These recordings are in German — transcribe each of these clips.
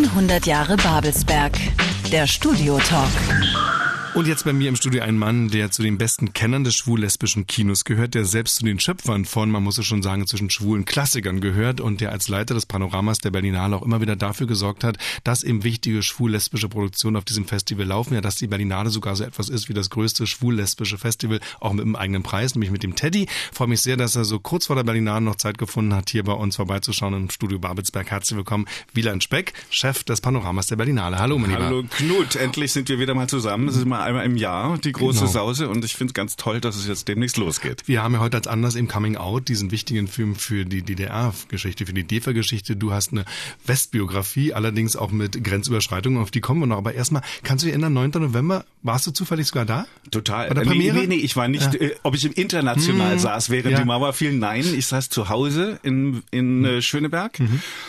100 Jahre Babelsberg. Der Studio-Talk. Und jetzt bei mir im Studio ein Mann, der zu den besten Kennern des schwul-lesbischen Kinos gehört, der selbst zu den Schöpfern von, man muss es schon sagen, zwischen schwulen Klassikern gehört und der als Leiter des Panoramas der Berlinale auch immer wieder dafür gesorgt hat, dass eben wichtige schwul-lesbische Produktionen auf diesem Festival laufen. Ja, dass die Berlinale sogar so etwas ist wie das größte schwul-lesbische Festival, auch mit einem eigenen Preis, nämlich mit dem Teddy. Freue mich sehr, dass er so kurz vor der Berlinale noch Zeit gefunden hat, hier bei uns vorbeizuschauen im Studio Babelsberg. Herzlich willkommen, Wieland Speck, Chef des Panoramas der Berlinale. Hallo, mein Lieber. Hallo Knut, endlich sind wir wieder mal zusammen. Das ist mal einmal im Jahr, die große Sause, und ich finde es ganz toll, dass es jetzt demnächst losgeht. Wir haben ja heute als Anlass im Coming Out diesen wichtigen Film für die DDR-Geschichte, für die DEFA-Geschichte. Du hast eine Westbiografie, allerdings auch mit Grenzüberschreitungen, auf die kommen wir noch. Aber erstmal, kannst du dich erinnern, 9. November, warst du zufällig sogar da? Total. Bei der Premiere? Nee, ich war nicht, ob ich im International saß, während die Mauer fiel. Nein, ich saß zu Hause in Schöneberg.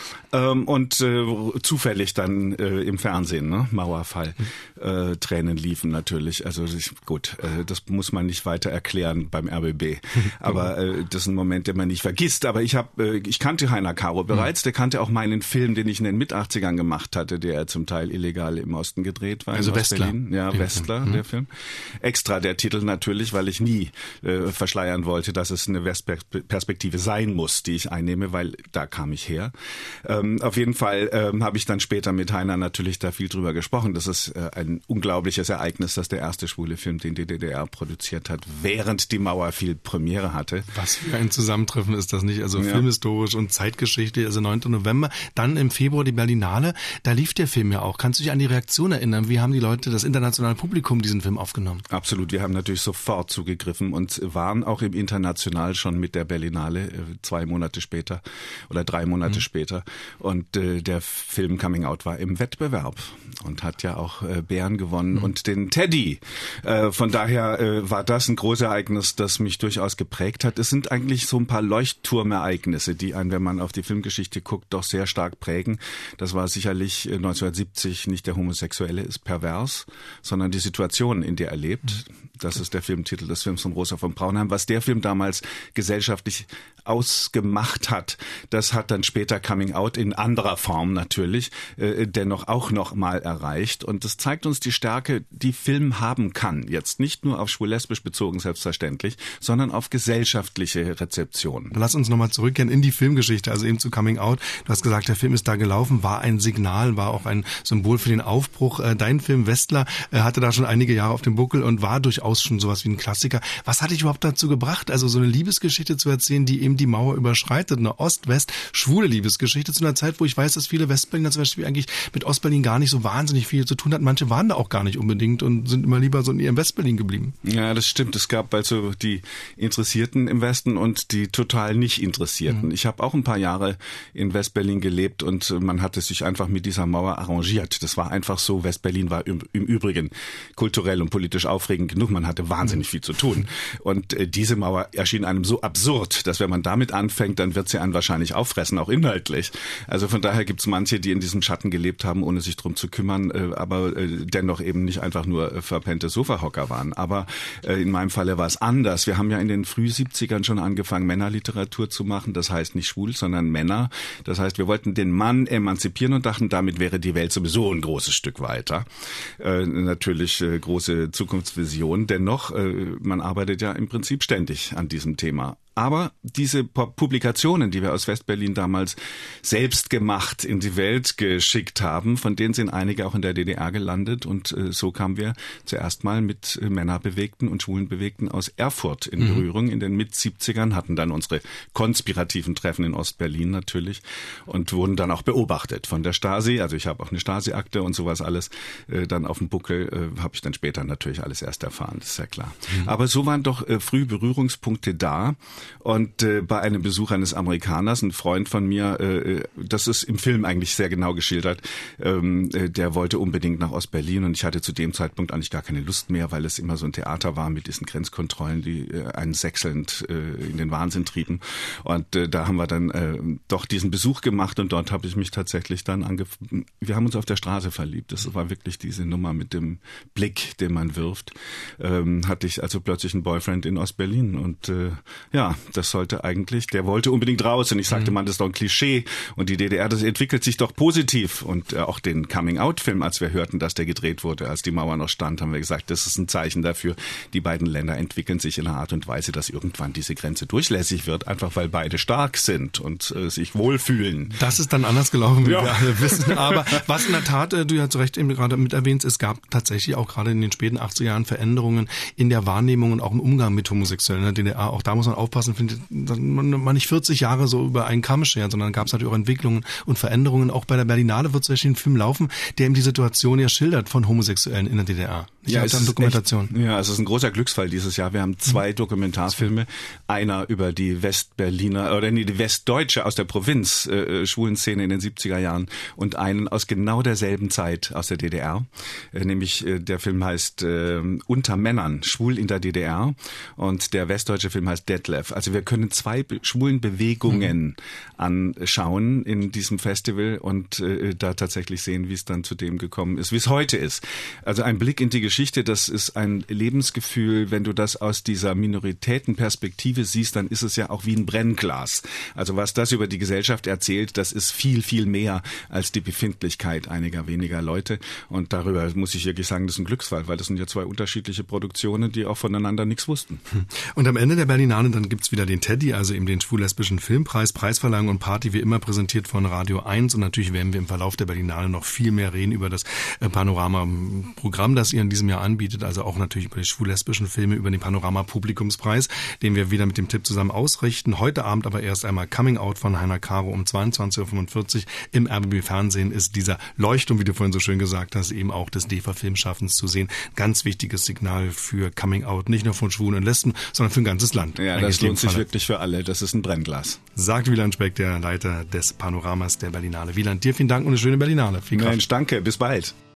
Und zufällig dann im Fernsehen, ne? Mauerfall. Tränen liefen natürlich. Also das muss man nicht weiter erklären beim RBB. Aber das ist ein Moment, den man nicht vergisst. Aber ich kannte Heiner Caro bereits. Der kannte auch meinen Film, den ich in den Mit-80ern gemacht hatte, der zum Teil illegal im Osten gedreht war. Also Westler. Berlin. Ja, Westler, der Film. Extra der Titel natürlich, weil ich nie verschleiern wollte, dass es eine Westperspektive sein muss, die ich einnehme, weil da kam ich her. Auf jeden Fall habe ich dann später mit Heiner natürlich da viel drüber gesprochen. Das ist ein unglaubliches Ereignis, dass der erste schwule Film, den die DDR produziert hat, während die Mauer viel Premiere hatte. Was für ein Zusammentreffen ist das nicht? Also filmhistorisch und zeitgeschichtlich, also 9. November, dann im Februar die Berlinale, da lief der Film ja auch. Kannst du dich an die Reaktion erinnern? Wie haben die Leute, das internationale Publikum, diesen Film aufgenommen? Absolut, wir haben natürlich sofort zugegriffen und waren auch im International schon mit der Berlinale 2 Monate später oder 3 Monate später. Und der Film Coming Out war im Wettbewerb und hat ja auch Bären gewonnen und den Teddy. Von daher war das ein großes Ereignis, das mich durchaus geprägt hat. Es sind eigentlich so ein paar Leuchtturmereignisse, die einen, wenn man auf die Filmgeschichte guckt, doch sehr stark prägen. Das war sicherlich 1970 nicht der Homosexuelle ist pervers, sondern die Situation, in der er lebt. Das ist der Filmtitel des Films von Rosa von Braunheim. Was der Film damals gesellschaftlich ausgemacht hat, das hat dann später Coming Out in anderer Form natürlich dennoch auch noch mal erreicht. Und das zeigt uns die Stärke, die Film haben kann. Jetzt nicht nur auf schwul-lesbisch bezogen, selbstverständlich, sondern auf gesellschaftliche Rezeption. Lass uns nochmal zurückkehren in die Filmgeschichte, also eben zu Coming Out. Du hast gesagt, der Film ist da gelaufen, war ein Signal, war auch ein Symbol für den Aufbruch. Dein Film Westler hatte da schon einige Jahre auf dem Buckel und war durchaus schon sowas wie ein Klassiker. Was hat dich überhaupt dazu gebracht, also so eine Liebesgeschichte zu erzählen, die eben die Mauer überschreitet, eine Ost-West, schwule Liebesgeschichte zu einer Zeit, wo ich weiß, dass viele Westberliner zum Beispiel eigentlich mit Ostberlin gar nicht so wahnsinnig viel zu tun hatten. Manche waren da auch gar nicht unbedingt und sind immer lieber so in ihrem Westberlin geblieben. Ja, das stimmt. Es gab also die Interessierten im Westen und die total nicht Interessierten. Ich habe auch ein paar Jahre in Westberlin gelebt und man hatte sich einfach mit dieser Mauer arrangiert. Das war einfach so. Westberlin war im Übrigen kulturell und politisch aufregend genug. Man hatte wahnsinnig viel zu tun. Und diese Mauer erschien einem so absurd, dass wenn man damit anfängt, dann wird sie einen wahrscheinlich auffressen, auch inhaltlich. Also von daher gibt es manche, die in diesem Schatten gelebt haben, ohne sich drum zu kümmern, aber dennoch eben nicht einfach nur verpennte Sofahocker waren. Aber in meinem Falle war es anders. Wir haben ja in den Früh-70ern schon angefangen, Männerliteratur zu machen. Das heißt nicht schwul, sondern Männer. Das heißt, wir wollten den Mann emanzipieren und dachten, damit wäre die Welt sowieso ein großes Stück weiter. Natürlich große Zukunftsvision. Dennoch, man arbeitet ja im Prinzip ständig an diesem Thema. Aber diese Publikationen, die wir aus Westberlin damals selbst gemacht in die Welt geschickt haben, von denen sind einige auch in der DDR gelandet. Und so kamen wir zuerst mal mit Männerbewegten und Schwulenbewegten aus Erfurt in Berührung. In den Mit-70ern hatten dann unsere konspirativen Treffen in Ostberlin natürlich und wurden dann auch beobachtet von der Stasi. Also ich habe auch eine Stasi-Akte und sowas alles. Dann auf dem Buckel habe ich dann später natürlich alles erst erfahren, das ist ja klar. Aber so waren doch früh Berührungspunkte da. Und bei einem Besuch eines Amerikaners, ein Freund von mir, das ist im Film eigentlich sehr genau geschildert, der wollte unbedingt nach Ostberlin und ich hatte zu dem Zeitpunkt eigentlich gar keine Lust mehr, weil es immer so ein Theater war mit diesen Grenzkontrollen, die einen sechselnd in den Wahnsinn trieben. Und da haben wir dann doch diesen Besuch gemacht und dort habe ich mich tatsächlich dann wir haben uns auf der Straße verliebt. Das war wirklich diese Nummer mit dem Blick, den man wirft. Hatte ich also plötzlich einen Boyfriend in Ostberlin und ja, ja, das sollte eigentlich, der wollte unbedingt raus und ich sagte, man, das ist doch ein Klischee und die DDR, das entwickelt sich doch positiv und auch den Coming-out-Film, als wir hörten, dass der gedreht wurde, als die Mauer noch stand, haben wir gesagt, das ist ein Zeichen dafür, die beiden Länder entwickeln sich in einer Art und Weise, dass irgendwann diese Grenze durchlässig wird, einfach weil beide stark sind und sich wohlfühlen. Das ist dann anders gelaufen, wie wir alle wissen, aber was in der Tat, du ja zu Recht eben gerade mit erwähnst, es gab tatsächlich auch gerade in den späten 80er Jahren Veränderungen in der Wahrnehmung und auch im Umgang mit Homosexuellen in der DDR. Auch da muss man aufpassen, dass man nicht 40 Jahre so über einen Kamm schert, sondern gab es natürlich auch Entwicklungen und Veränderungen. Auch bei der Berlinale wird zum Beispiel ein Film laufen, der eben die Situation ja schildert von Homosexuellen in der DDR. Ja, es ist Dokumentation. Es ist ein großer Glücksfall dieses Jahr. Wir haben 2 Dokumentarfilme. Einer über die die Westdeutsche aus der Provinz, Schwulenszene in den 70er Jahren und einen aus genau derselben Zeit aus der DDR. Nämlich der Film heißt Unter Männern, schwul in der DDR und der westdeutsche Film heißt Detlef. Also wir können 2 schwulen Bewegungen anschauen in diesem Festival und da tatsächlich sehen, wie es dann zu dem gekommen ist, wie es heute ist. Also ein Blick in die Geschichte, das ist ein Lebensgefühl, wenn du das aus dieser Minoritätenperspektive siehst, dann ist es ja auch wie ein Brennglas. Also was das über die Gesellschaft erzählt, das ist viel, viel mehr als die Befindlichkeit einiger weniger Leute und darüber muss ich wirklich sagen, das ist ein Glücksfall, weil das sind ja 2 unterschiedliche Produktionen, die auch voneinander nichts wussten. Und am Ende der Berlinale dann gibt's wieder den Teddy, also eben den schwul-lesbischen Filmpreis, Preisverleihung und Party wie immer präsentiert von Radio 1 und natürlich werden wir im Verlauf der Berlinale noch viel mehr reden über das Panorama-Programm, das ihr in diesem Jahr anbietet, also auch natürlich über die schwul-lesbischen Filme, über den Panorama-Publikumspreis, den wir wieder mit dem Tipp zusammen ausrichten. Heute Abend aber erst einmal Coming Out von Heiner Caro um 22.45 Uhr im RBB Fernsehen ist dieser Leuchtturm, wie du vorhin so schön gesagt hast, eben auch des DEFA-Filmschaffens zu sehen. Ganz wichtiges Signal für Coming Out, nicht nur von Schwulen und Lesben, sondern für ein ganzes Land. Ja, das lohnt sich wirklich für alle. Das ist ein Brennglas. Sagt Wieland Speck, der Leiter des Panoramas der Berlinale. Wieland, dir vielen Dank und eine schöne Berlinale. Viel Kraft. Mensch, danke. Bis bald.